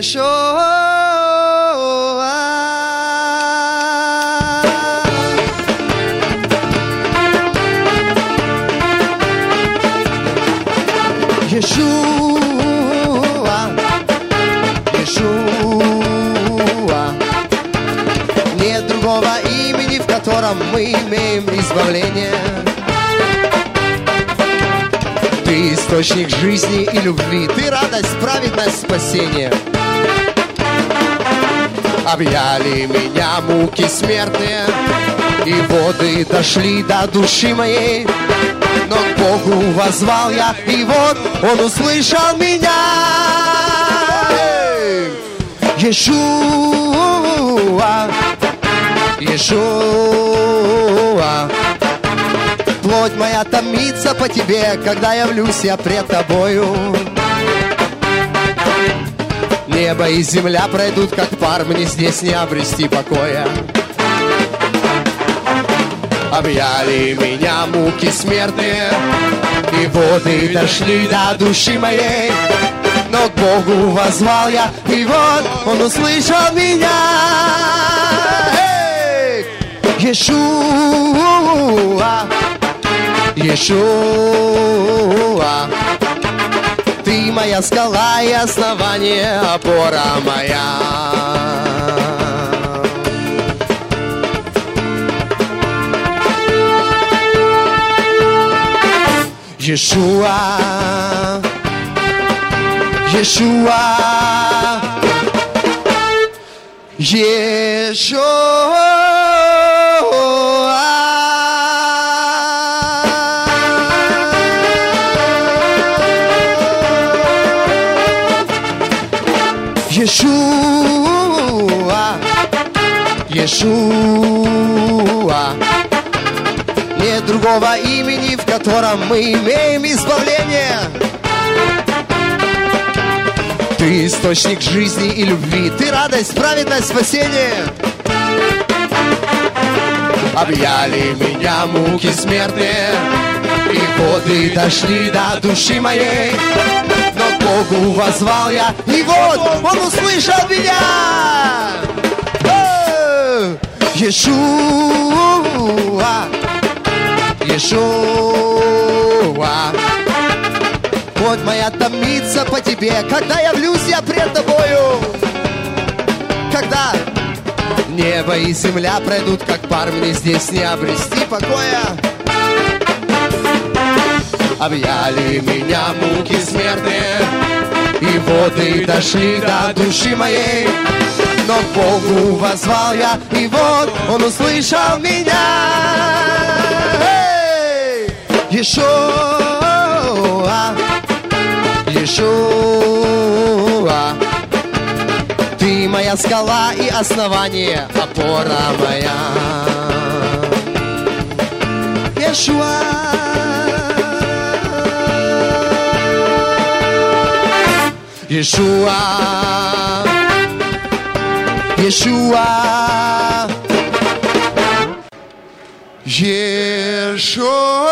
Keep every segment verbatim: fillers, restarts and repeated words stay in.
Иешуа. Иешуа, Иешуа. Нет другого имени, в котором мы имеем избавление. Ты источник жизни и любви, ты радость, праведность, спасение. Объяли меня муки смертные, и воды дошли до души моей. Но к Богу воззвал я, и вот Он услышал меня. Иешуа, Иешуа. Плоть моя томится по тебе, когда явлюсь я пред тобою. Небо и земля пройдут, как пар, мне здесь не обрести покоя. Объяли меня муки смертные, и воды дошли до души моей. Но к Богу воззвал я, и вот Он услышал меня. Иешуа, Иешуа. Ты моя скала и основание, опора моя. Иешуа, Иешуа, Иешуа. Иешуа, Иешуа. Нет другого имени, в котором мы имеем избавление. Ты источник жизни и любви, ты радость, праведность, спасение. Объяли меня муки смертные, и воды дошли до души моей. Но к Богу воззвал я, и вот Он услышал меня. Иешуа, Иешуа. Плоть моя томится по тебе, когда явлюсь я пред тобою. Когда небо и земля пройдут, как пар, мне здесь не обрести покоя. Объяли меня муки смертные, и воды дошли до души моей. Но к Богу воззвал я, и вот Он услышал меня. Иешуа, Иешуа. Ты моя скала и основание, опора моя. Иешуа. Иешуа, Иешуа, Иешуа.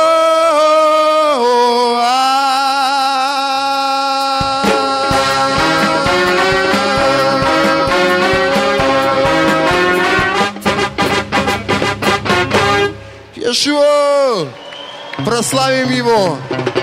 Иешуа, прославим Его.